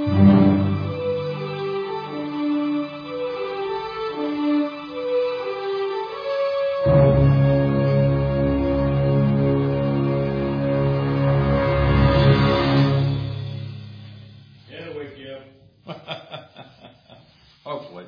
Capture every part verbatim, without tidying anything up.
Hopefully.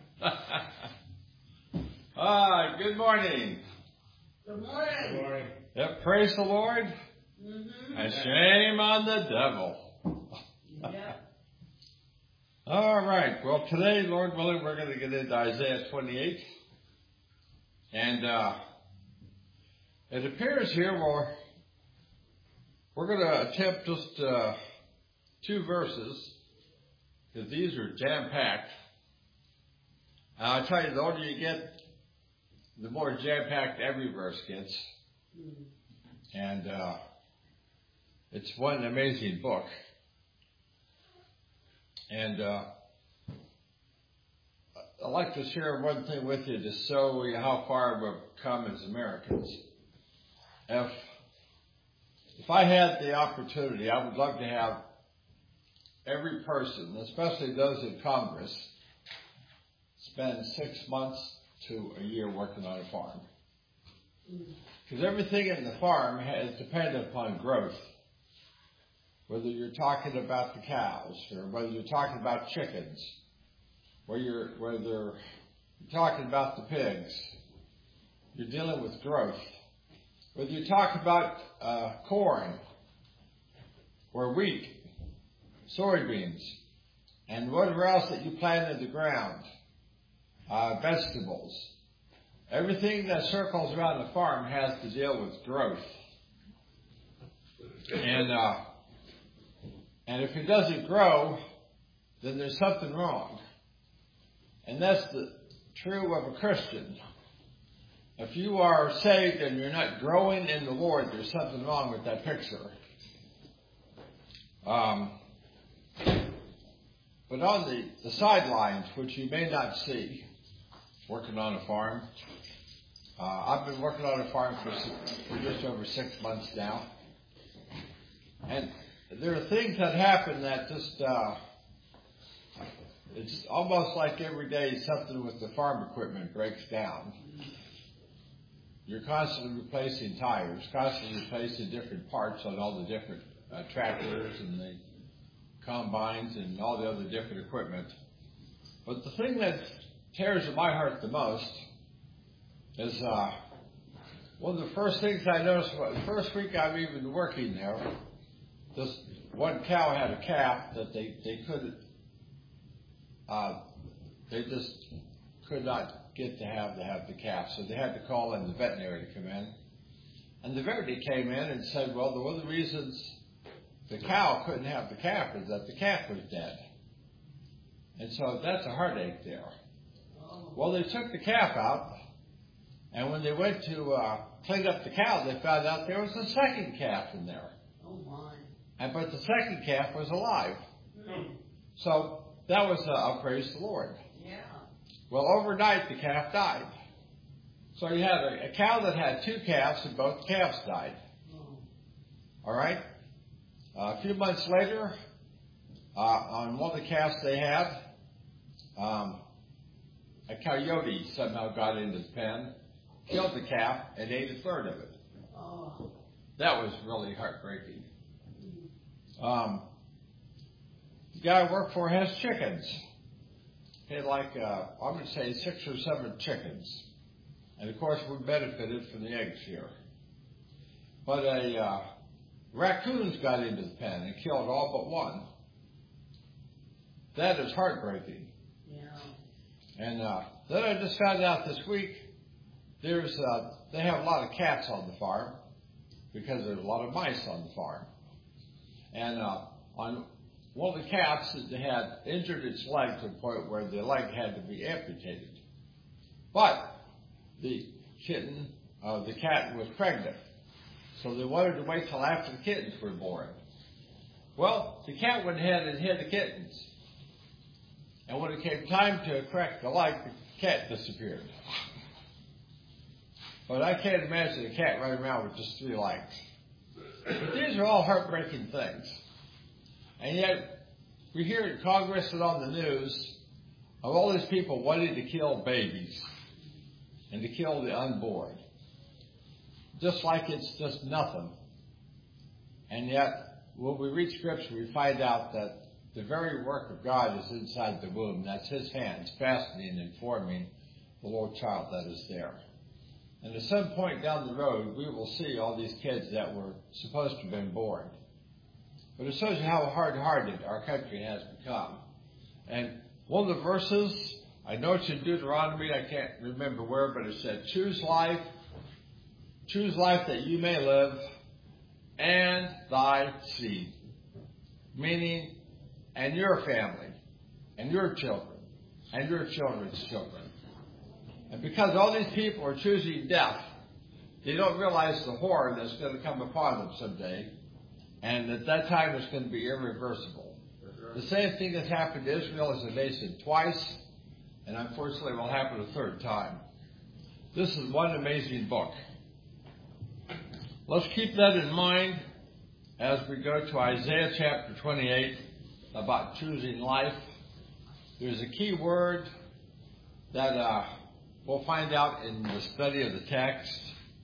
Ah, good morning. Good morning. Good morning. Yep, praise the Lord. Mm-hmm. And shame on the devil. Yeah. All right. Well, today, Lord willing, we're going to get into Isaiah twenty-eight. And uh, it appears here we're, we're going to attempt just uh, two verses, because these are jam-packed. And I'll tell you, the older you get, the more jam-packed every verse gets. Mm-hmm. And uh, it's one amazing book. And uh, I'd like to share one thing with you to show you how far we've come as Americans. If, if I had the opportunity, I would love to have every person, especially those in Congress, spend six months to a year working on a farm. Because everything in the farm is dependent upon growth. Whether you're talking about the cows, or whether you're talking about chickens, whether you're, whether you're talking about the pigs, you're dealing with growth. Whether you talk about uh, corn, or wheat, soybeans, and whatever else that you plant in the ground, uh, vegetables, everything that circles around the farm has to deal with growth. And uh, and if it doesn't grow, then there's something wrong. And that's the true of a Christian. If you are saved and you're not growing in the Lord, there's something wrong with that picture. Um, but on the, the sidelines, which you may not see, working on a farm, uh, I've been working on a farm for, for just over six months now. And there are things that happen that just, uh, it's almost like every day something with the farm equipment breaks down. You're constantly replacing tires, constantly replacing different parts on all the different uh, tractors and the combines and all the other different equipment. But the thing that tears at my heart the most is uh, one of the first things I noticed, the first week I've even been working there, this one cow had a calf that they, they couldn't, uh, they just could not get to have to have the calf. So they had to call in the veterinary to come in. And the veterinary came in and said, well, one of the reasons the cow couldn't have the calf is that the calf was dead. And so that's a heartache there. Well, they took the calf out, and when they went to uh, clean up the cow, they found out there was a second calf in there. Oh, my. And but the second calf was alive. Mm. So that was, uh, I'll praise the Lord. Yeah. Well, overnight, the calf died. So you had a, a cow that had two calves, and both calves died. Oh. All right? Uh, a few months later, uh, on one of the calves they had, um, a coyote somehow got into the pen, killed the calf, and ate a third of it. Oh. That was really heartbreaking. Um, the guy I work for has chickens. He had like, uh, I'm going to say six or seven chickens. And of course, we benefited from the eggs here. But a uh, raccoons got into the pen and killed all but one. That is heartbreaking. Yeah. And uh, then I just found out this week, there's uh, they have a lot of cats on the farm because there's a lot of mice on the farm. And uh, on one of the cats, they had injured its leg to the point where the leg had to be amputated. But the kitten, uh, the cat was pregnant. So they wanted to wait till after the kittens were born. Well, the cat went ahead and hid the kittens. And when it came time to correct the leg, the cat disappeared. But I can't imagine a cat running around with just three legs. But these are all heartbreaking things. And yet, we hear in Congress and on the news of all these people wanting to kill babies and to kill the unborn. Just like it's just nothing. And yet, when we read Scripture, we find out that the very work of God is inside the womb. That's His hands fastening and forming the little child that is there. And at some point down the road, we will see all these kids that were supposed to have been born. But it shows you how hard-hearted our country has become. And one of the verses, I know it's in Deuteronomy, I can't remember where, but it said, choose life, choose life that you may live, and thy seed. Meaning, and your family, and your children, and your children's children. And because all these people are choosing death, they don't realize the horror that's going to come upon them someday, and at that time it's going to be irreversible. The same thing that's happened to Israel as a nation twice, and unfortunately will happen a third time. This is one amazing book. Let's keep that in mind as we go to Isaiah chapter twenty-eight about choosing life. There's a key word that uh, we'll find out in the study of the text.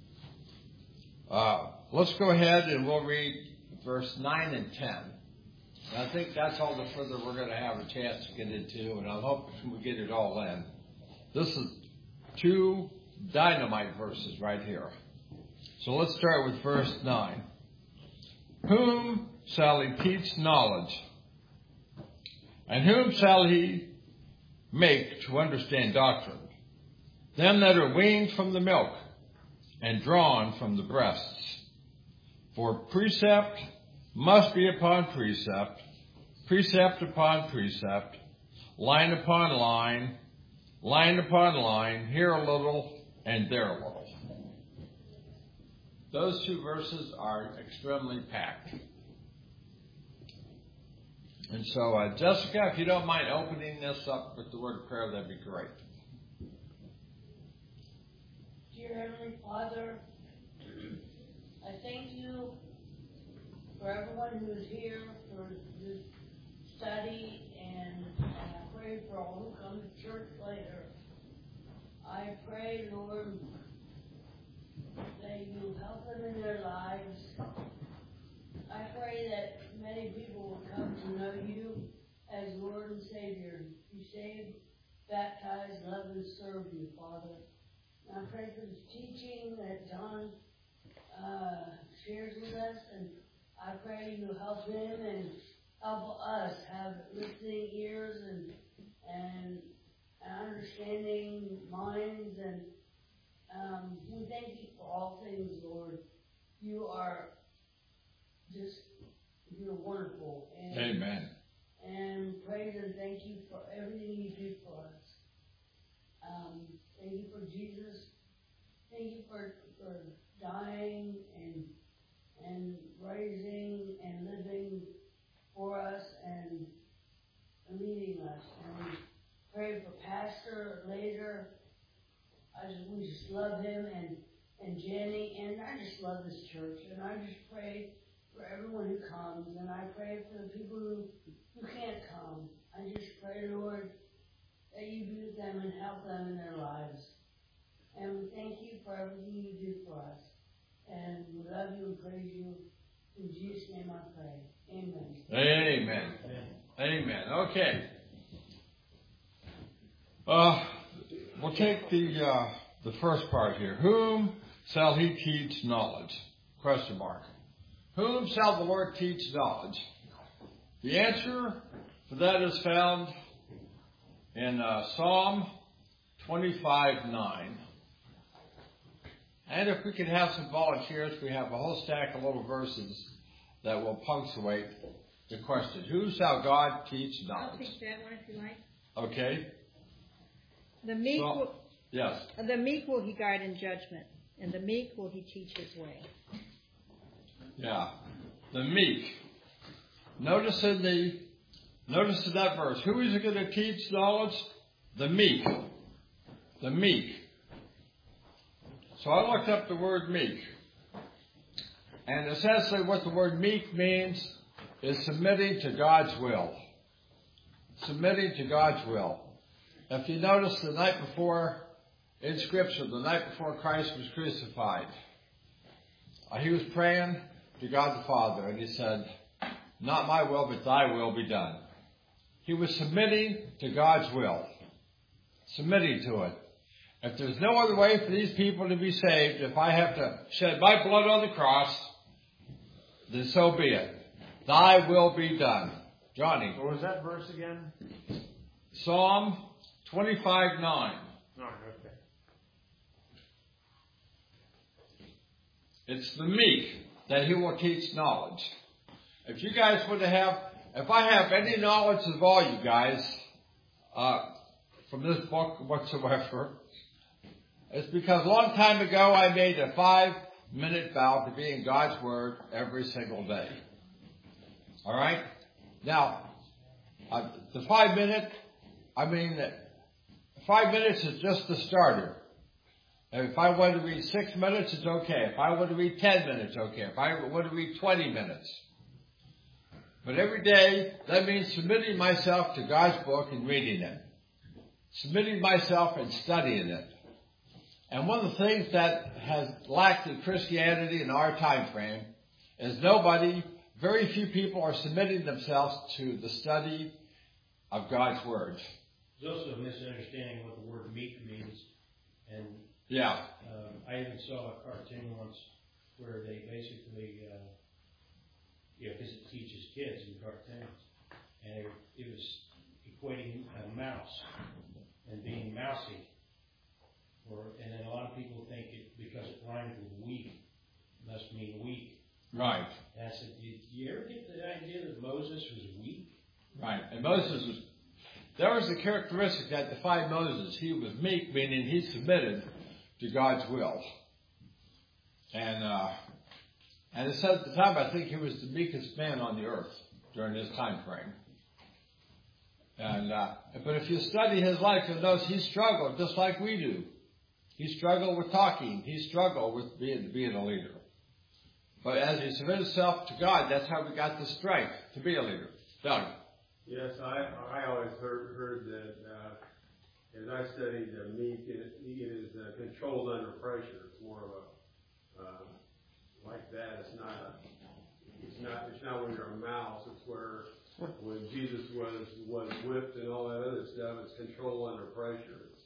Uh, let's go ahead and we'll read verse nine and ten. And I think that's all the further we're going to have a chance to get into, and I hope we get it all in. This is two dynamite verses right here. So let's start with verse nine. Whom shall he teach knowledge? And whom shall he make to understand doctrine? Them that are weaned from the milk and drawn from the breasts. For precept must be upon precept, precept upon precept, line upon line, line upon line, here a little and there a little. Those two verses are extremely packed. And so, uh, Jessica, if you don't mind opening this up with the word of prayer, that'd be great. Dear Heavenly Father, I thank you for everyone who is here for this study, and, and I pray for all who come to church later. I pray, Lord, that you help them in their lives. I pray that many people will come to know you as Lord and Savior. You save, baptize, love, and serve you, Father. And I pray for this teaching that John uh, shares with us, and I pray you help him and help us have listening ears and and understanding minds. And um, we thank you for all things, Lord. You are just, you're wonderful. And, Amen. And praise and thank you for everything you do for us. Um, thank you for Jesus. Thank you for, for dying and and rising and living for us and leading us. And we pray for Pastor later. I just, we just love him and, and Jenny, and I just love this church. And I just pray for everyone who comes, and I pray for the people who, who can't come. I just pray, Lord, that you be with them and help them in their lives. And we thank you for everything you do for us. And we love you and praise you. In Jesus' name I pray. Amen. Amen. Amen. Okay. Uh, we'll take the uh, the first part here. Whom shall he teach knowledge? Question mark. Whom shall the Lord teach knowledge? The answer for that is found in uh, Psalm twenty-five nine. And if we could have some volunteers, we have a whole stack of little verses that will punctuate the question. Who shall God teach knowledge? I'll take that one if you like. Okay. The meek, So, will, yes. the meek will he guide in judgment, and the meek will he teach his way. Yeah. The meek. Notice in the notice in that verse, who is it going to teach knowledge? The meek. The meek. So I looked up the word meek. And essentially what the word meek means is submitting to God's will. submitting to God's will. If you notice the night before, in Scripture, the night before Christ was crucified, uh, he was praying to God the Father, and he said, not my will, but thy will be done. He was submitting to God's will. Submitting to it. If there's no other way for these people to be saved, if I have to shed my blood on the cross, then so be it. Thy will be done. Johnny. What was that verse again? Psalm twenty-five nine. No, okay. It's the meek that he will teach knowledge. If you guys would have, if I have any knowledge of all you guys, uh, from this book whatsoever, it's because a long time ago I made a five minute vow to be in God's Word every single day. All right? Now, uh, the five minute, I mean, five minutes is just the starter. If I want to read six minutes, it's okay. If I want to read ten minutes, okay. If I want to read twenty minutes. But every day, that means submitting myself to God's book and reading it. Submitting myself and studying it. And one of the things that has lacked in Christianity in our time frame is nobody, very few people are submitting themselves to the study of God's Word. There's also a misunderstanding what the word meek means. And yeah, um, I even saw a cartoon once where they basically, uh, you know, because it teaches kids in cartoons, and it, it was equating a mouse and being mousy. Or, and then a lot of people think it, because it rhymed with weak, must mean weak. Right. And I said, did you ever get the idea that Moses was weak? Right. And Moses was, there was a characteristic that defined Moses. He was meek, meaning he submitted to God's will. And, uh, and it said at the time, I think he was the meekest man on the earth during his time frame. And, uh, but if you study his life, you'll notice he struggled just like we do. He struggled with talking. He struggled with being, being a leader. But as he submitted himself to God, that's how we got the strength to be a leader. Doug. Yes, I I always heard heard that uh, as I studied uh, meek, it, it is uh, controlled under pressure. It's more of a uh, like that. It's not a, it's not it's not when you're a mouse. It's where when Jesus was was whipped and all that other stuff. It's control under pressure. It's,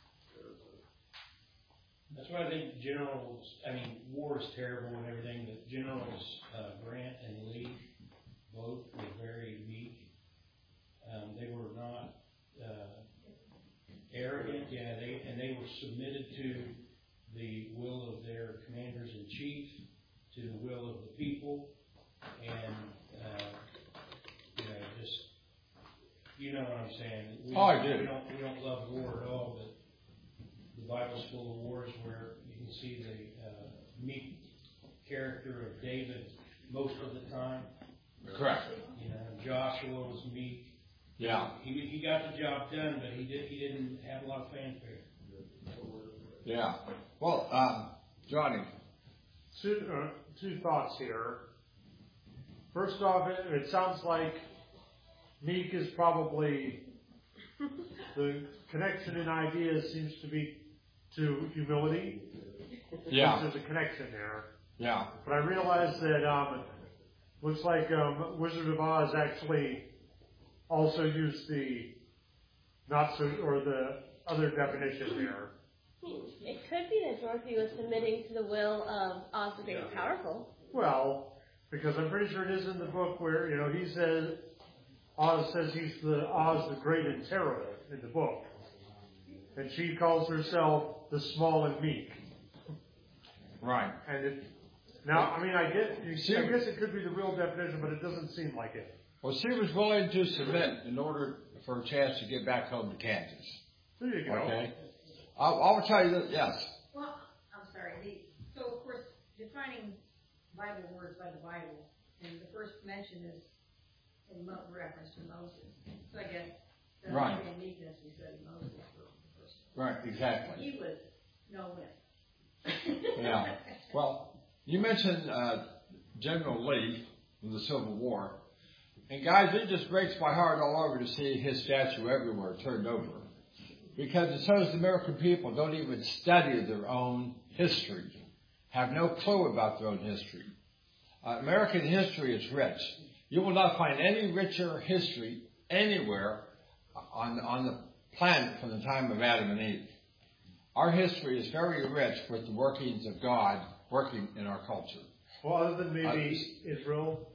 That's why I think generals, I mean, war is terrible and everything, but generals uh, Grant and Lee both were very meek. Um, they were not uh, arrogant, yeah, they and they were submitted to the will of their commanders in chief, to the will of the people, and uh, you know, just you know what I'm saying. We, oh, I do. We don't we don't love war at all, but the Bible's full of wars where you can see the uh, meek character of David most of the time. Correct. You know, Joshua was meek. Yeah. He he got the job done, but he did he didn't have a lot of fanfare. Yeah. Well, um, Johnny. Two, uh, two thoughts here. First off, it, it sounds like meek is probably the connection in ideas seems to be to humility. Yeah. There's a connection there. Yeah. But I realize that um, looks like um, Wizard of Oz actually also used the not so or the other definition there. It could be that Dorothy was submitting to the will of Oz the Great and Powerful. Well, because I'm pretty sure it is in the book where, you know, he says, Oz says he's the Oz the Great and Terrible in the book. And she calls herself the small and meek. Right. And it, now, I mean, I get, I guess it could be the real definition, but it doesn't seem like it. Well, she was willing to submit in order for a chance to get back home to Kansas. There you go. Okay. I'll, I'll tell you that, yes. Well, I'm sorry. The, so, of course, defining Bible words by the Bible, and the first mention is in mo- reference to Moses. So I guess the Right. meekness we said Moses was the first. Right, exactly. He was no win. Yeah. Well, you mentioned uh, General Lee in the Civil War. And guys, it just breaks my heart all over to see his statue everywhere turned over. Because it shows the American people don't even study their own history, have no clue about their own history. Uh, American history is rich. You will not find any richer history anywhere on, on the planet from the time of Adam and Eve. Our history is very rich with the workings of God working in our culture. Well, other than maybe uh, Israel?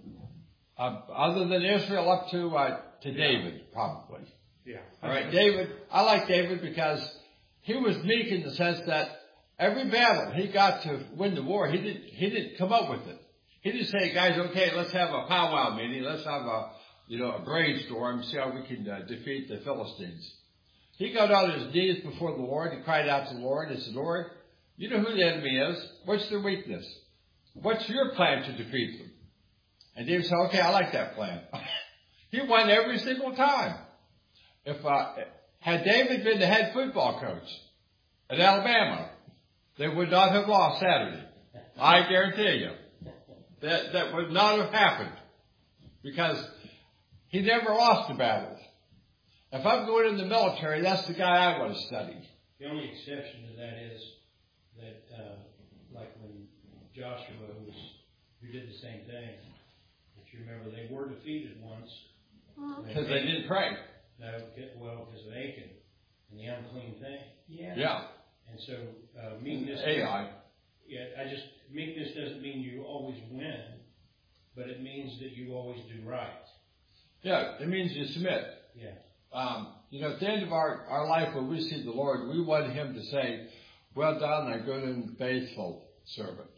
Uh, other than Israel up to uh, to David, probably. Yeah. All right, David. I like David because he was meek in the sense that every battle he got to win the war, he didn't he didn't come up with it. He didn't say, guys, okay, let's have a powwow meeting, let's have a you know a brainstorm, see how we can uh, defeat the Philistines. He got on his knees before the Lord. He cried out to the Lord. He said, Lord, you know who the enemy is. What's their weakness? What's your plan to defeat them? And David said, okay, I like that plan. He won every single time. If uh, had David been the head football coach at Alabama, they would not have lost Saturday. I guarantee you. That, that would not have happened. Because he never lost a battle. If I'm going in the military, that's the guy I want to study. The only exception to that is that, uh, like when Joshua was, who did the same thing. If you remember, they were defeated once. Because they didn't pray. No, well, because of Achan and the unclean thing. Yeah. Yeah. And so, uh, meekness. Ai. Yeah, I just, meekness doesn't mean you always win, but it means that you always do right. Yeah, it means you submit. Yeah. Um, you know, at the end of our, our life when we see the Lord, we want Him to say, well done, thy good and faithful servant.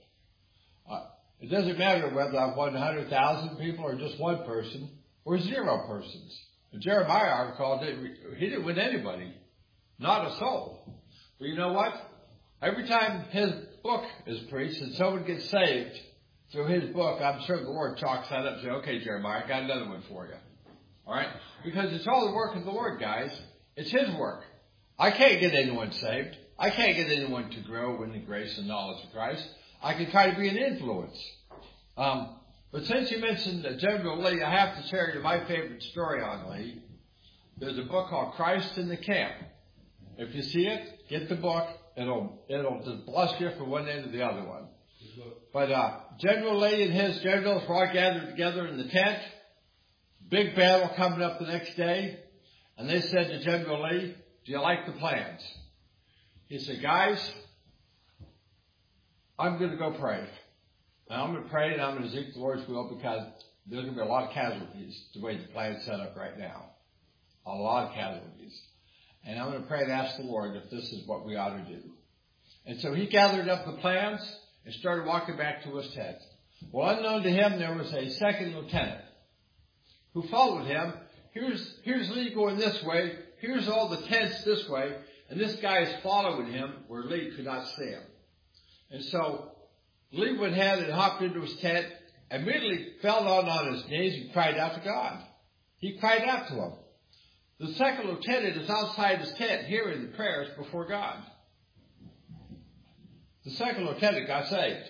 Uh, it doesn't matter whether I've won one hundred thousand people or just one person or zero persons. Jeremiah, I recall, he didn't win anybody. Not a soul. But you know what? Every time his book is preached and someone gets saved through his book, I'm sure the Lord chalks that up and says, okay, Jeremiah, I got another one for you. All right? Because it's all the work of the Lord, guys. It's His work. I can't get anyone saved. I can't get anyone to grow in the grace and knowledge of Christ. I can try to be an influence. Um, but since you mentioned uh, General Lee, I have to share you my favorite story on Lee. There's a book called Christ in the Camp. If you see it, get the book. It'll it'll just bless you from one end to the other one. But uh, General Lee and his generals were all gathered together in the tent. Big battle coming up the next day. And they said to General Lee, do you like the plans? He said, guys, I'm going to go pray. Now I'm going to pray and I'm going to seek the Lord's will because there's going to be a lot of casualties the way the plan's set up right now. A lot of casualties. And I'm going to pray and ask the Lord if this is what we ought to do. And so he gathered up the plans and started walking back to his tent. Well, unknown to him, there was a second lieutenant who followed him. Here's, here's Lee going this way. Here's all the tents this way. And this guy is following him where Lee could not see him. And so Lee went ahead and hopped into his tent, immediately fell down on his knees and cried out to God. He cried out to him. The second lieutenant is outside his tent hearing the prayers before God. The second lieutenant got saved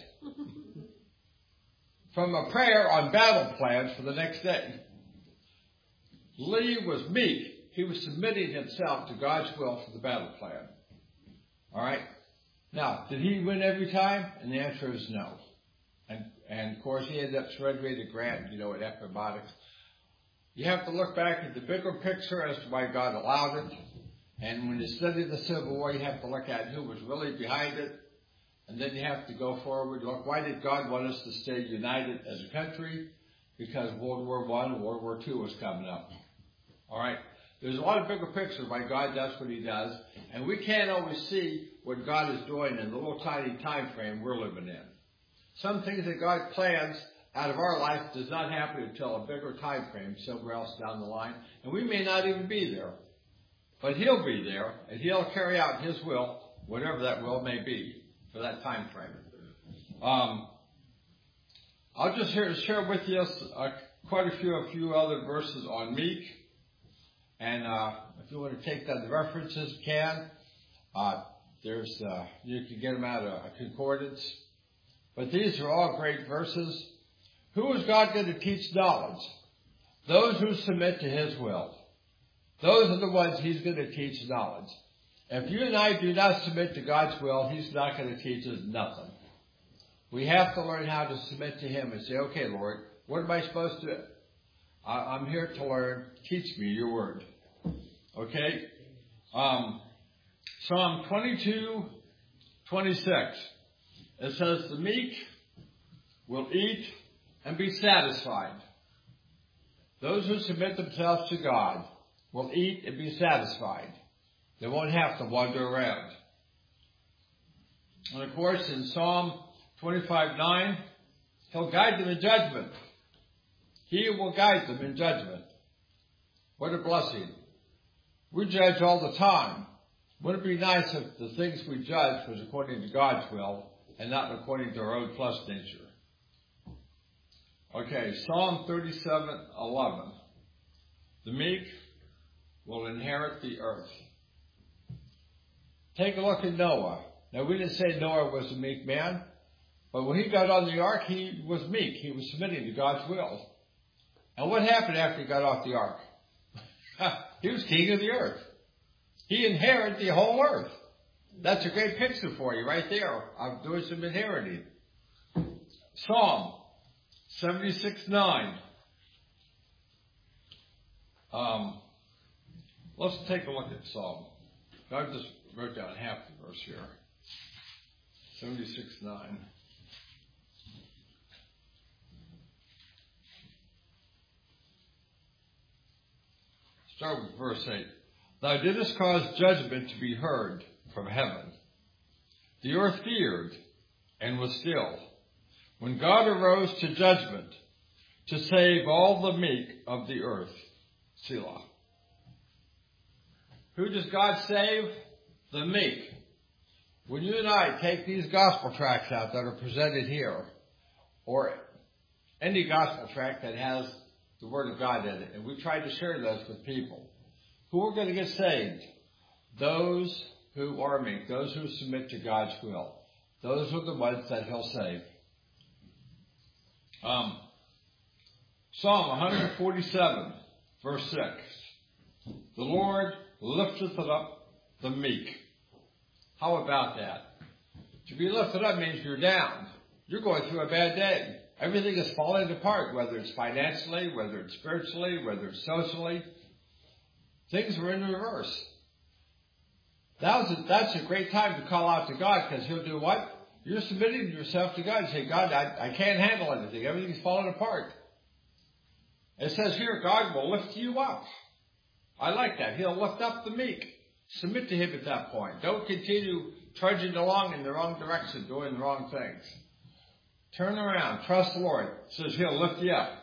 from a prayer on battle plans for the next day. Lee was meek. He was submitting himself to God's will for the battle plan. All right? Now, did he win every time? And the answer is no. And, and of course, he ended up surrendering to Grant, you know, at Appomattox. You have to look back at the bigger picture as to why God allowed it. And when you study the Civil War, you have to look at who was really behind it. And then you have to go forward. Look, why did God want us to stay united as a country? Because World War One and World War Two was coming up. All right? There's a lot of bigger picture why God does what He does. And we can't always see what God is doing in the little tiny time frame we're living in. Some things that God plans out of our life does not happen until a bigger time frame somewhere else down the line. And we may not even be there. But He'll be there, and He'll carry out His will, whatever that will may be, for that time frame. Um, I'll just share, share with you uh, quite a few, a few other verses on meek. And uh, if you want to take that, the references, you can. Uh, there's, uh, you can get them out of a concordance. But these are all great verses. Who is God going to teach knowledge? Those who submit to His will. Those are the ones He's going to teach knowledge. If you and I do not submit to God's will, He's not going to teach us nothing. We have to learn how to submit to Him and say, okay, Lord, what am I supposed to do? I, I'm here to learn. Teach me your word. Okay? Um, Psalm twenty-two, twenty-six. It says, the meek will eat and be satisfied. Those who submit themselves to God will eat and be satisfied. They won't have to wander around. And of course, in Psalm twenty-five, nine, He'll guide them in judgment. He will guide them in judgment. What a blessing. We judge all the time. Wouldn't it be nice if the things we judge was according to God's will and not according to our own flesh nature? Okay, Psalm thirty-seven, eleven. The meek will inherit the earth. Take a look at Noah. Now, we didn't say Noah was a meek man, but when he got on the ark, he was meek. He was submitting to God's will. And what happened after he got off the ark? He was king of the earth. He inherited the whole earth. That's a great picture for you right there. I'm doing some inheriting. Psalm seventy-six, nine. Um, let's take a look at Psalm. I just wrote down half the verse here. seventy-six, nine. Start with verse eight. Thou didst cause judgment to be heard from heaven. The earth feared and was still, when God arose to judgment to save all the meek of the earth. Selah. Who does God save? The meek. When you and I take these gospel tracts out that are presented here, or any gospel tract that has the Word of God in it, and we try to share those with people, who are going to get saved? Those who are meek, those who submit to God's will. Those are the ones that He'll save. Um, Psalm one forty-seven, verse six. The Lord lifteth up the meek. How about that? To be lifted up means you're down. You're going through a bad day. Everything is falling apart, whether it's financially, whether it's spiritually, whether it's socially. Things are in reverse. That was a, that's a great time to call out to God, because He'll do what? You're submitting yourself to God and say, God, I, I can't handle anything. Everything's falling apart. It says here, God will lift you up. I like that. He'll lift up the meek. Submit to Him at that point. Don't continue trudging along in the wrong direction, doing the wrong things. Turn around. Trust the Lord. It says He'll lift you up.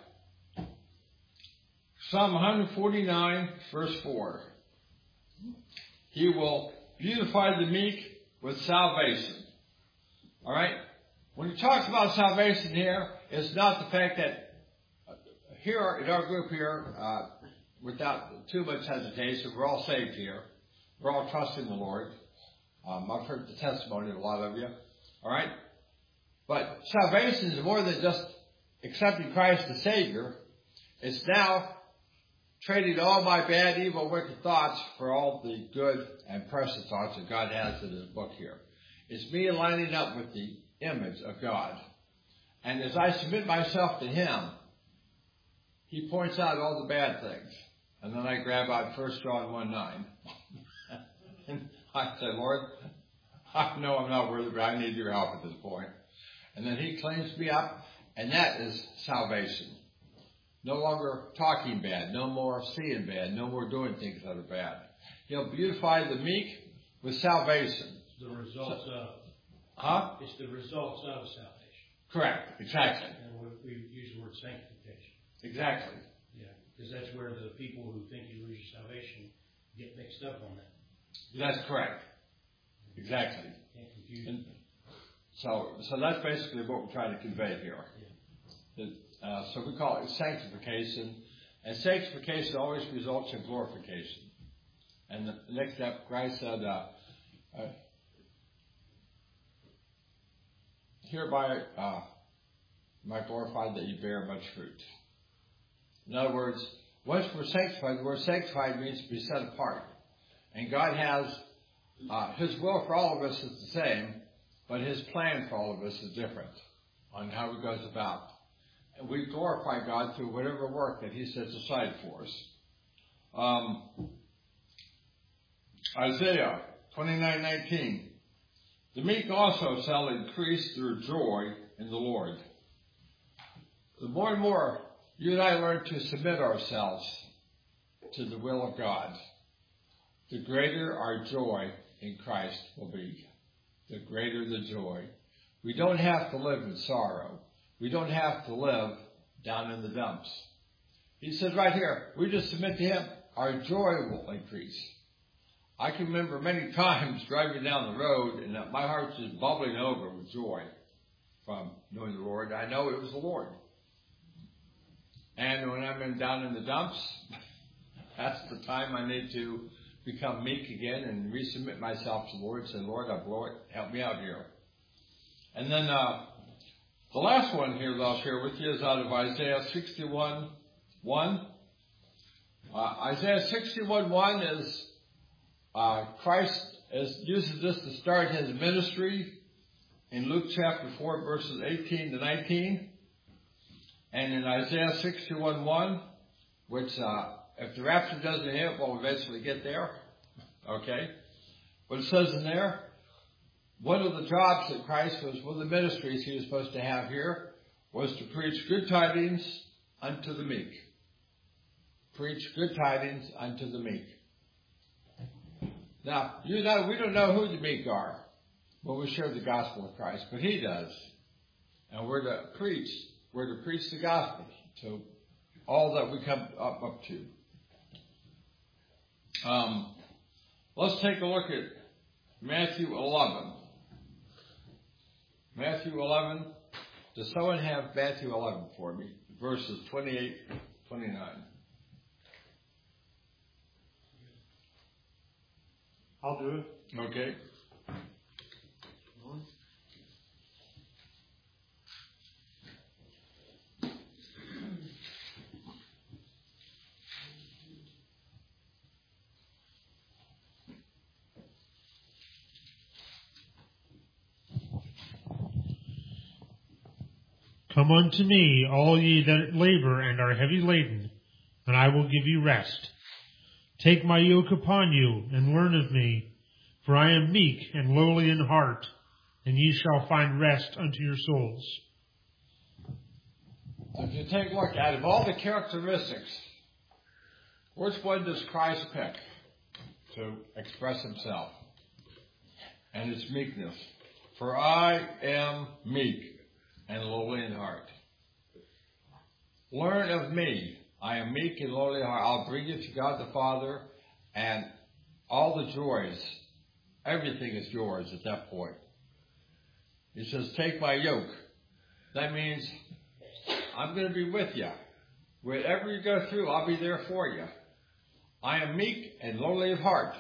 Psalm one forty-nine, verse four. He will beautify the meek with salvation. All right? When He talks about salvation here, it's not the fact that here in our group here, uh, without too much hesitation, we're all saved here. We're all trusting the Lord. Um, I've heard the testimony of a lot of you. All right? But salvation is more than just accepting Christ as Savior. It's now trading all my bad, evil, wicked thoughts for all the good and precious thoughts that God has in His book here. It's me lining up with the image of God. And as I submit myself to Him, He points out all the bad things. And then I grab out First John one nine. And I say, Lord, I know I'm not worthy, but I need your help at this point. And then He cleans me up, and that is salvation. No longer talking bad, no more seeing bad, no more doing things that are bad. He'll beautify the meek with salvation. It's the results so, of. Huh? It's the results of salvation. Correct, exactly. And we, we use the word sanctification. Exactly. Yeah, because that's where the people who think you lose your salvation get mixed up on that. That's correct. Exactly. Can't confuse And them. so, so that's basically what we're trying to convey here. Yeah. Uh, so we call it sanctification, and sanctification always results in glorification. And the next step, Christ said, uh, uh, hereby uh, am I glorified that you bear much fruit. In other words, once we're sanctified, the word sanctified means to be set apart. And God has, uh, His will for all of us is the same, but His plan for all of us is different on how He goes about. And we glorify God through whatever work that He sets aside for us. Um, Isaiah twenty-nine nineteen. The meek also shall increase their joy in the Lord. The more and more you and I learn to submit ourselves to the will of God, the greater our joy in Christ will be. The greater the joy. We don't have to live in sorrow. We don't have to live down in the dumps. He says right here, we just submit to Him, our joy will increase. I can remember many times driving down the road and my heart's just bubbling over with joy from knowing the Lord. I know it was the Lord. And when I'm in, down in the dumps, that's the time I need to become meek again and resubmit myself to the Lord and say, Lord, I blow it. Help me out here. And then uh, the last one here that I'll share with you is out of Isaiah sixty-one one. Uh, Isaiah sixty-one one is uh, Christ is, uses this to start His ministry in Luke chapter four, verses eighteen to nineteen. And in Isaiah sixty-one one, which uh, if the rapture doesn't hit, we'll eventually get there. Okay? But it says in there, one of the jobs that Christ was, one of the ministries He was supposed to have here, was to preach good tidings unto the meek. Preach good tidings unto the meek. Now, you know, we don't know who the meek are when we share the gospel of Christ, but He does. And we're to preach, we're to preach the gospel to all that we come up, up to. Um, let's take a look at Matthew eleven. Matthew eleven. Does someone have Matthew eleven for me? Verses twenty-eight, twenty-nine. I'll do it. Okay. Come unto me, all ye that labor and are heavy laden, and I will give you rest. Take my yoke upon you, and learn of me, for I am meek and lowly in heart, and ye shall find rest unto your souls. If you take a look, out of all the characteristics, which one does Christ pick to express Himself? And it's meekness. For I am meek and lowly in heart. Learn of me. I am meek and lowly in heart. I'll bring you to God the Father, and all the joys, everything is yours at that point. He says, take my yoke. That means I'm going to be with you. Wherever you go through, I'll be there for you. I am meek and lowly of heart.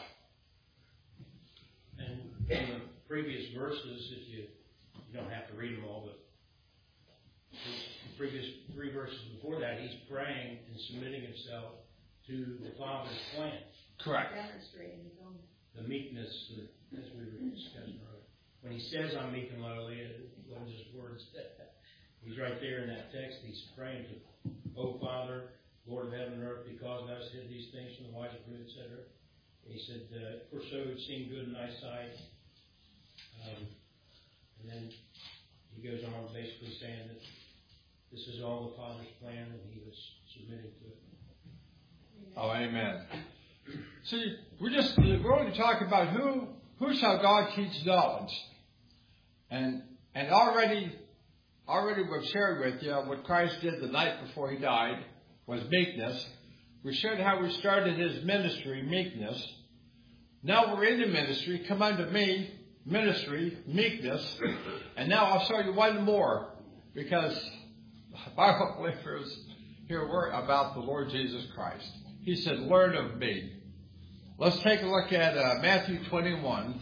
And in the previous verses, if you, you don't have to read them all, but the previous three verses before that, he's praying and submitting himself to the Father's plan. Correct. Demonstrating his own. The meekness, that, as we were discussing earlier. When he says, I'm meek and lowly, what is his words? He's right there in that text. He's praying to, O Father, Lord of heaven and earth, because thou hast hid these things from the wise and prudent, et cetera. He said, uh, for so it seemed good in thy sight. Um, and then he goes on basically saying that this is all the Father's plan, and he was submitting to it. Oh, amen. See, we just we're only talking about who who shall God teach knowledge, and and already already we've shared with you what Christ did the night before He died was meekness. We shared how we started His ministry, meekness. Now we're in the ministry. Come unto me, ministry, meekness, and now I'll show you one more, because Bible believers here were about the Lord Jesus Christ. He said, learn of me. Let's take a look at uh, Matthew twenty-one,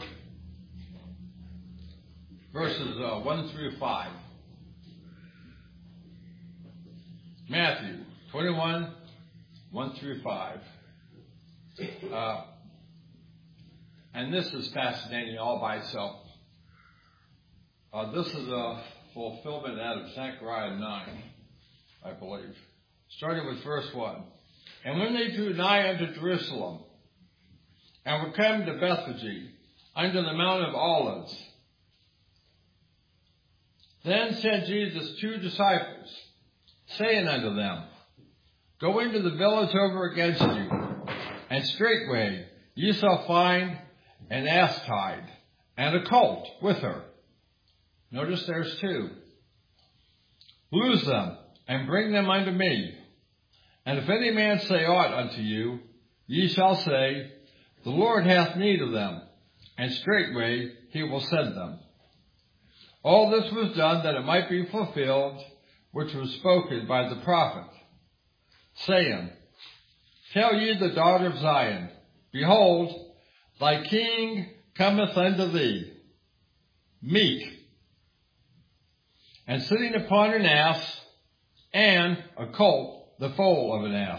verses uh, one through five. Matthew twenty-one, one through five. Uh, and this is fascinating all by itself. Uh, this is a fulfillment out of Zechariah nine, I believe. Starting with verse one. And when they drew nigh unto Jerusalem, and were come to Bethphage, unto the Mount of Olives, then sent Jesus two disciples, saying unto them, Go into the village over against you, and straightway ye shall find an ass tied, and a colt with her. Notice there's two. Loose them, and bring them unto me. And if any man say aught unto you, ye shall say, The Lord hath need of them, and straightway he will send them. All this was done that it might be fulfilled, which was spoken by the prophet, saying, Tell ye the daughter of Zion, Behold, thy king cometh unto thee, meek, and sitting upon an ass, and a colt, the foal of an ass.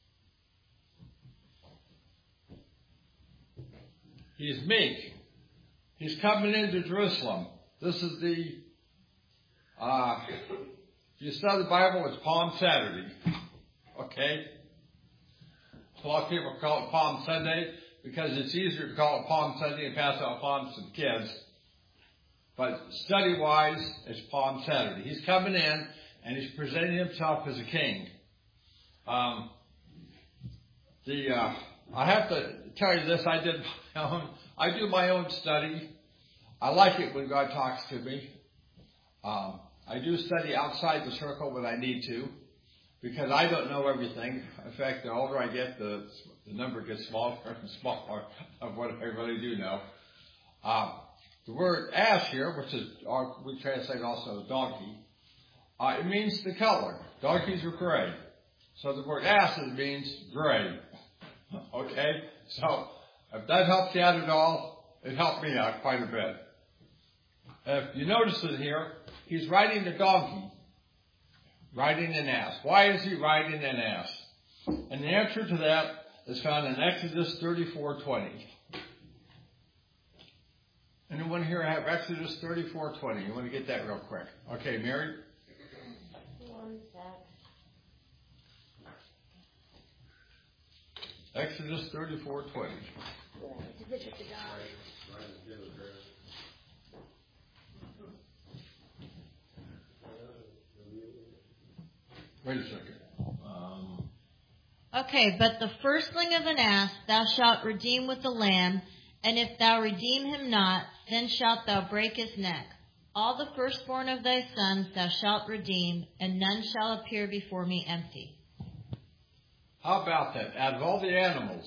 He's meek. He's coming into Jerusalem. This is the, uh, if you study the Bible, it's Palm Saturday. Okay? A lot of people call it Palm Sunday because it's easier to call it Palm Sunday and pass out palms to the kids. But study-wise, it's Palm Saturday. He's coming in and he's presenting himself as a king. Um, the uh, I have to tell you this. I did my own. I do my own study. I like it when God talks to me. Um, I do study outside the circle when I need to, because I don't know everything. In fact, the older I get, the, the number gets smaller and smaller of what I really do know. Um, the word ass here, which is, or we translate also donkey, uh, it means the color. Donkeys are gray. So the word ass means gray. Okay? So if that helps you out at all, it helped me out quite a bit. If you notice it here, he's riding a donkey, riding an ass. Why is he riding an ass? And the answer to that is found in Exodus thirty-four twenty. Anyone here have Exodus thirty-four twenty? You want to get that real quick? Okay, Mary? One sec. Exodus thirty-four twenty. To visit the dog. Wait a second. Um, Okay, but the firstling of an ass thou shalt redeem with the lamb, and if thou redeem him not, then shalt thou break his neck. All the firstborn of thy sons thou shalt redeem, and none shall appear before me empty. how about that? Out of all the animals,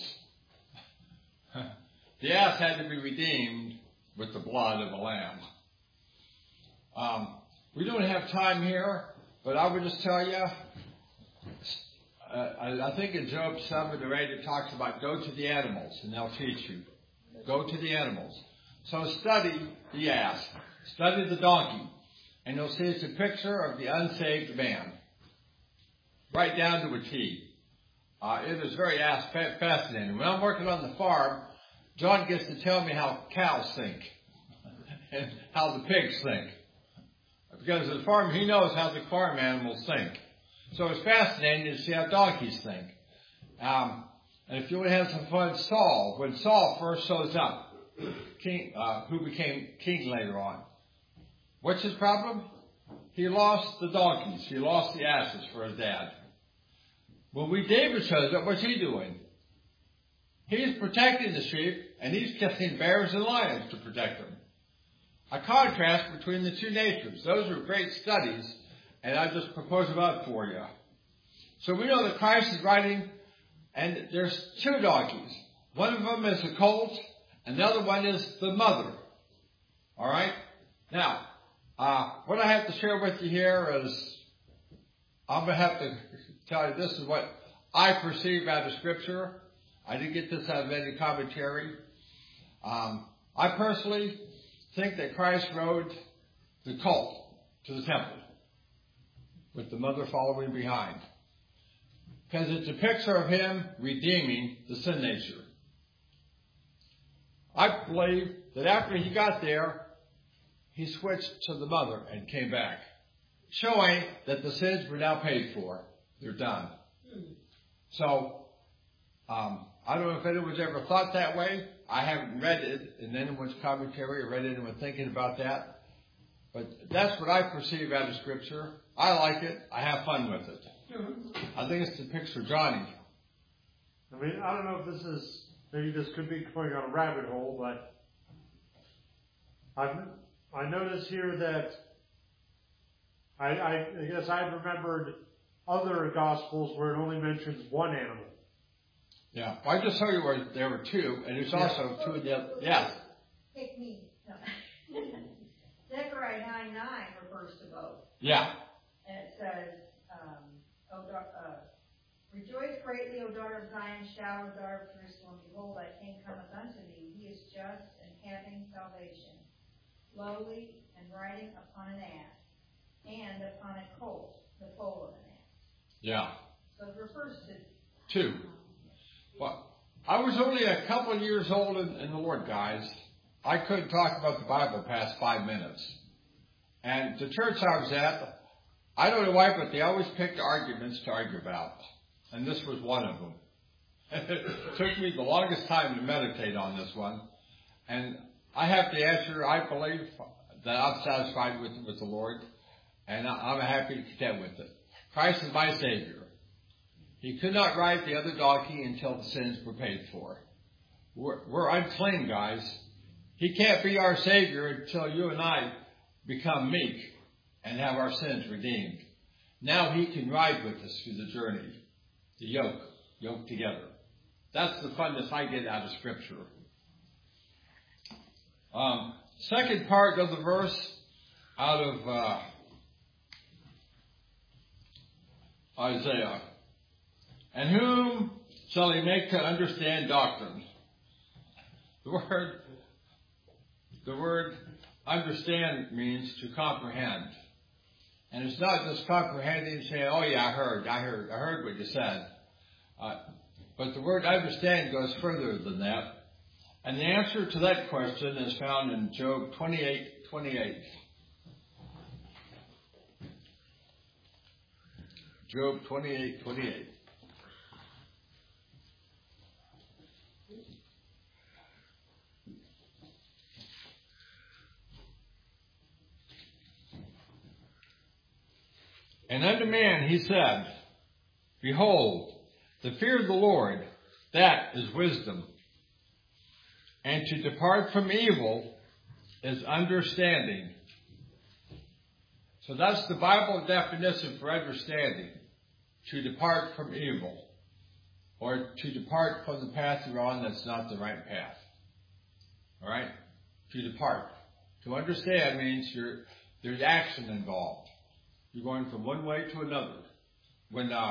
the ass had to be redeemed with the blood of a lamb. Um, we don't have time here, but I would just tell you, uh, I, I think in Job seven or eight it talks about go to the animals and they'll teach you. Go to the animals. So study the ass. Study the donkey. And you'll see it's a picture of the unsaved man. Right down to a T. Uh, it is very ass- fascinating. When I'm working on the farm, John gets to tell me how cows think. And how the pigs think. Because at the farm, he knows how the farm animals think. So it's fascinating to see how donkeys think. Um, and if you want to have some fun, Saul, when Saul first shows up, king, uh, who became king later on, what's his problem? He lost the donkeys. He lost the asses for his dad. When we David shows up, what's he doing? He's protecting the sheep, and he's killing bears and lions to protect them. A contrast between the two natures. Those are great studies, and I just propose them out for you. So we know that Christ is riding, and there's two donkeys. One of them is a colt, and the other one is the mother. All right? Now, uh, what I have to share with you here is, I'm going to have to tell you this is what I perceive out of Scripture. I didn't get this out of any commentary. Um, I personally think that Christ rode the colt to the temple with the mother following behind. because it's a picture of him redeeming the sin nature. I believe that after he got there, he switched to the mother and came back, showing that the sins were now paid for. They're done. So, um, I don't know if anyone's ever thought that way. I haven't read it in anyone's commentary or read anyone thinking about that. But that's what I perceive out of Scripture. I like it. I have fun with it. I think it's the picture of Johnny. I mean, I don't know if this is, maybe this could be going on a rabbit hole, but I've, I notice here that I, I, I guess I remembered other Gospels where it only mentions one animal. Yeah, well, I just told you where there were two, and there's also two of the other. Yes. Pick me. No. Zechariah nine nine refers to both. Yeah. And it says, um, oh, da- uh, rejoice greatly, O daughter of Zion, shout, O daughter of Jerusalem. Behold, thy king cometh unto thee. He is just and having salvation, lowly and riding upon an ass, and upon a colt, the foal of an ass. Yeah. So it refers to two. Well, I was only a couple of years old in, in the Lord, guys. I couldn't talk about the Bible past five minutes. And the church I was at, I don't know why, but they always picked arguments to argue about. And this was one of them. It took me the longest time to meditate on this one. And I have to answer, I believe that I'm satisfied with, with the Lord. And I'm happy to content with it. Christ is my Savior. He could not ride the other donkey until the sins were paid for. We're, we're unclean, guys. He can't be our Savior until you and I become meek and have our sins redeemed. Now he can ride with us through the journey, the yoke, yoke together. That's the funness I get out of Scripture. Um, second part of the verse out of uh, Isaiah. And whom shall he make to understand doctrine? The word, the word understand means to comprehend. And it's not just comprehending, saying, oh yeah, I heard, I heard, I heard what you said. Uh, but the word understand goes further than that. And the answer to that question is found in Job twenty-eight twenty-eight. Job twenty-eight twenty-eight. And unto man he said, behold, the fear of the Lord, that is wisdom. And to depart from evil is understanding. So that's the Bible definition for understanding. To depart from evil. Or to depart from the path you're on that's not the right path. Alright? To depart. To understand means you're, there's action involved. You're going from one way to another. When uh,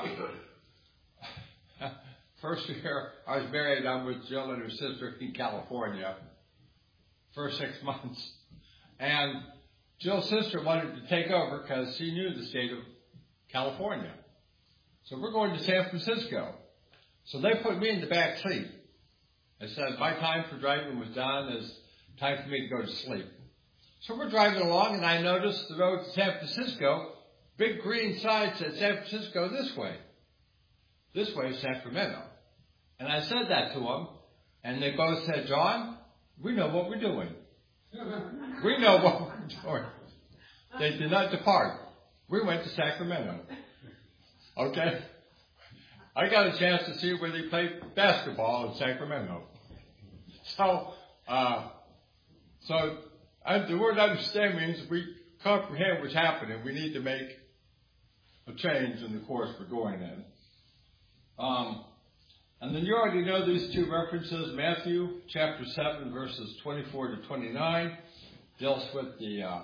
first year I was married, I'm with Jill and her sister in California. First six months. And Jill's sister wanted to take over because she knew the state of California. So we're going to San Francisco. So they put me in the back seat. They said my time for driving was done. It's time for me to go to sleep. So we're driving along and I noticed the road to San Francisco. Big green sign said San Francisco this way. This way is Sacramento. And I said that to them. And they both said, John, we know what we're doing. We know what we're doing. They did not depart. We went to Sacramento. Okay? I got a chance to see where they played basketball in Sacramento. So, uh, so I, the word understand means we comprehend what's happening. We need to make a change in the course we're going in. Um, and then you already know these two references. Matthew chapter seven, verses twenty-four to twenty-nine, deals with the uh,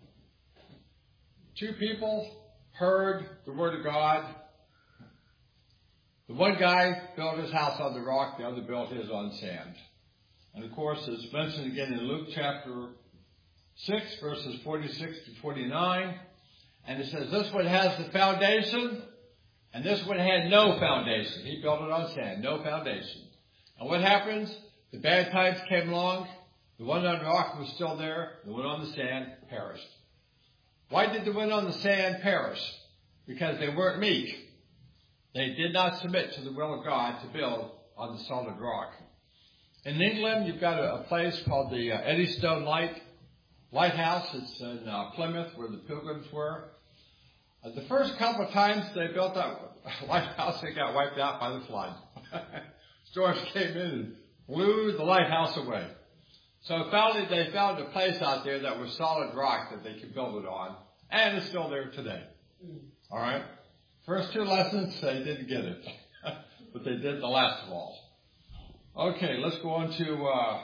two people heard the word of God. The one guy built his house on the rock, the other built his on sand. And of course, it's mentioned again in Luke chapter six, verses forty-six to twenty-nine. And it says, this one has the foundation, And this one had no foundation. He built it on sand, no foundation. And what happens? The bad times came along. The one on the rock was still there. The one on the sand perished. Why did the one on the sand perish? Because they weren't meek. They did not submit to the will of God to build on the solid rock. In England, you've got a, a place called the uh, Eddystone Light Lighthouse. It's in uh, Plymouth, where the Pilgrims were. Uh, the first couple of times they built that lighthouse, they got wiped out by the flood. Storms came in and blew the lighthouse away. So finally they found a place out there that was solid rock that they could build it on, and it's still there today. All right? First two lessons, they didn't get it, but they did the last of all. Okay, let's go on to uh,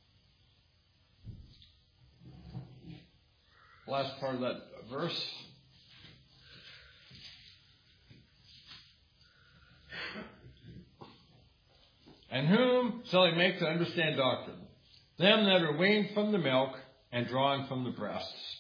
last part of that verse. And whom shall he make to understand doctrine? Them that are weaned from the milk and drawn from the breasts.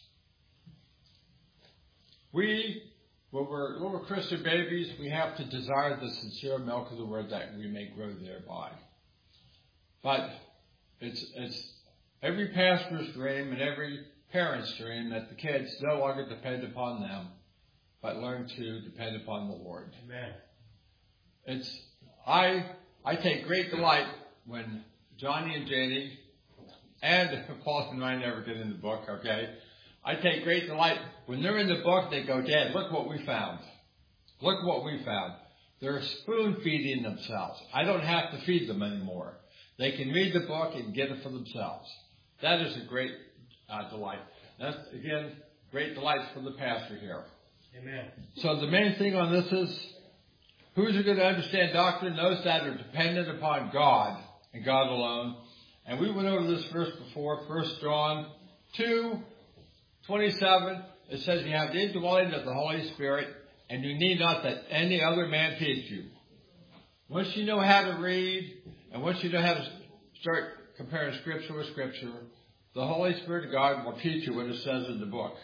We, when we're little Christian babies, we have to desire the sincere milk of the word that we may grow thereby. But it's, it's every pastor's dream and every parent's dream that the kids no longer depend upon them, but learn to depend upon the Lord. Amen. It's, I, I take great delight when Johnny and Janie, and Paul and I never get in the book, okay? I take great delight when they're in the book, they go, Dad, look what we found. Look what we found. They're spoon feeding themselves. I don't have to feed them anymore. They can read the book and get it for themselves. That is a great uh, delight. That's, again, great delight for the pastor here. Amen. So the main thing on this is, who's going to understand doctrine? Those that are dependent upon God and God alone. And we went over this verse before, First John two twenty-seven. It says you have the indwelling of the Holy Spirit, and you need not that any other man teach you. Once you know how to read, and once you know how to start comparing Scripture with Scripture, the Holy Spirit of God will teach you what it says in the book.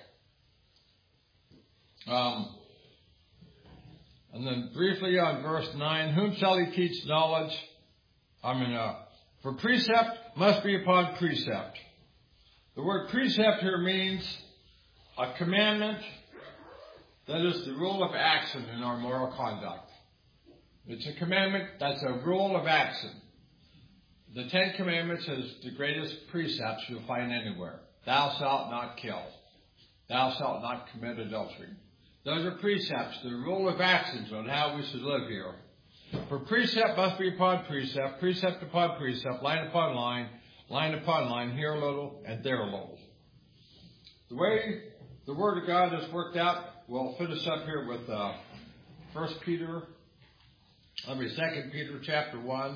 Um, and then briefly on verse nine, whom shall he teach knowledge? I mean, uh, for precept must be upon precept. The word precept here means a commandment that is the rule of action in our moral conduct. It's a commandment that's a rule of action. The Ten Commandments is the greatest precepts you'll find anywhere. Thou shalt not kill. Thou shalt not commit adultery. Those are precepts, the rule of actions on how we should live here. For precept must be upon precept, precept upon precept, line upon line, line upon line, here a little and there a little. The way the Word of God is worked out, we'll finish up here with uh, First Peter, I mean Second Peter chapter one.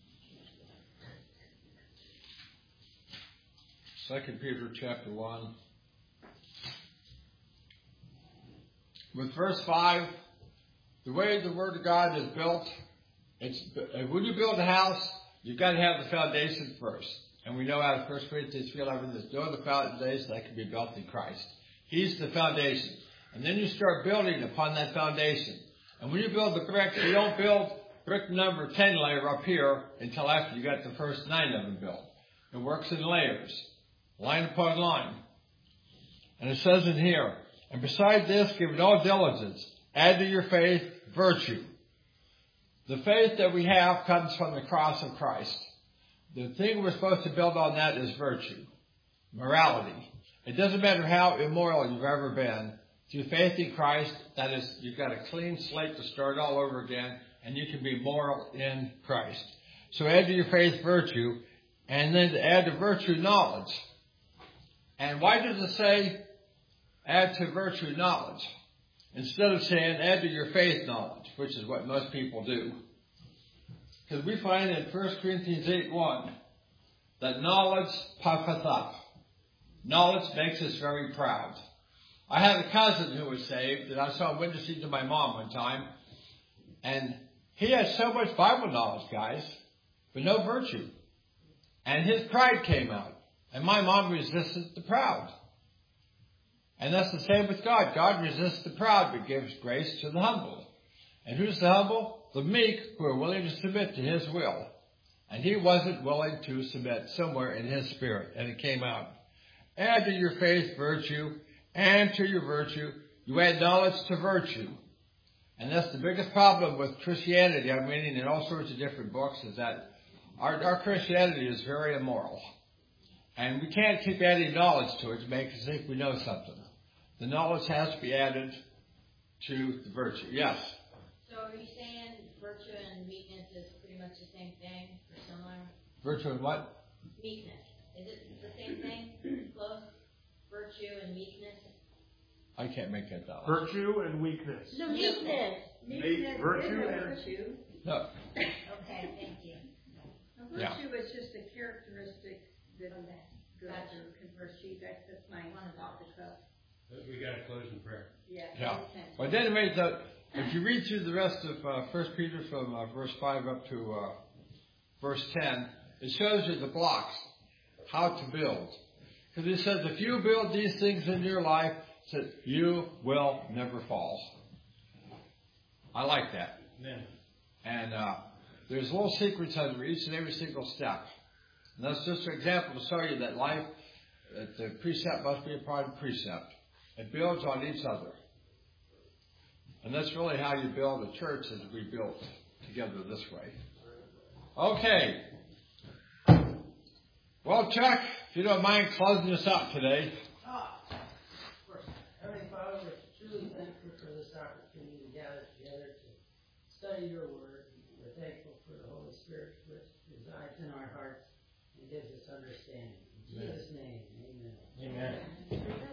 Second Peter chapter one. With verse five, the way the Word of God is built, it's, when you build a house, you've got to have the foundation first. And we know out of First Corinthians three eleven, there's no other foundation that can be built in Christ. He's the foundation. And then you start building upon that foundation. And when you build the bricks, you don't build brick number ten layer up here until after you got the first nine of them built. It works in layers, line upon line. And it says in here, and beside this, give it all diligence. Add to your faith virtue. The faith that we have comes from the cross of Christ. The thing we're supposed to build on that is virtue, morality. It doesn't matter how immoral you've ever been. Through faith in Christ, that is, you've got a clean slate to start all over again, and you can be moral in Christ. So add to your faith virtue, and then to add to virtue knowledge. And why does it say add to virtue knowledge? Instead of saying, add to your faith knowledge, which is what most people do. Because we find in First Corinthians eight one that knowledge puffeth up. Knowledge makes us very proud. I had a cousin who was saved, and I saw him witnessing to my mom one time. And he had so much Bible knowledge, guys, but no virtue. And his pride came out. And my mom resisted the proud. And that's the same with God. God resists the proud, but gives grace to the humble. And who's the humble? The meek, who are willing to submit to his will. And he wasn't willing to submit somewhere in his spirit, and it came out. Add to your faith virtue, and to your virtue, you add knowledge to virtue. And that's the biggest problem with Christianity, I'm reading in all sorts of different books, is that our, our Christianity is very immoral. And we can't keep adding knowledge to it to make us think we know something. The knowledge has to be added to the virtue. Yes? So are you saying virtue and meekness is pretty much the same thing, or similar? Virtue and what? Meekness. Is it the same thing? Close? Virtue and meekness? I can't make that out. Virtue and weakness. No, meekness. Meekness Virtue is a and- virtue. No. Okay, thank you. A Yeah. virtue is just a characteristic that goes Gotcha. or converts you. That's, that's my off the cuff. But we gotta close in prayer. Yeah. Yeah. But anyway, the, if you read through the rest of uh, First Peter from uh, verse five up to uh, verse ten, it shows you the blocks, how to build. Because it says, if you build these things in your life, it says, you will never fall. I like that. Amen. And uh, there's little secrets under each and every single step. And that's just an example to show you that life, that the precept must be a part of precept. It builds on each other. And that's really how you build a church, as we built together this way. Okay. Well, Chuck, if you don't mind closing us out today. Ah, of course. Heavenly Father, we're truly thankful for this opportunity to gather together to study your word. We're thankful for the Holy Spirit which resides in our hearts and gives us understanding. In Jesus' name, amen. Amen.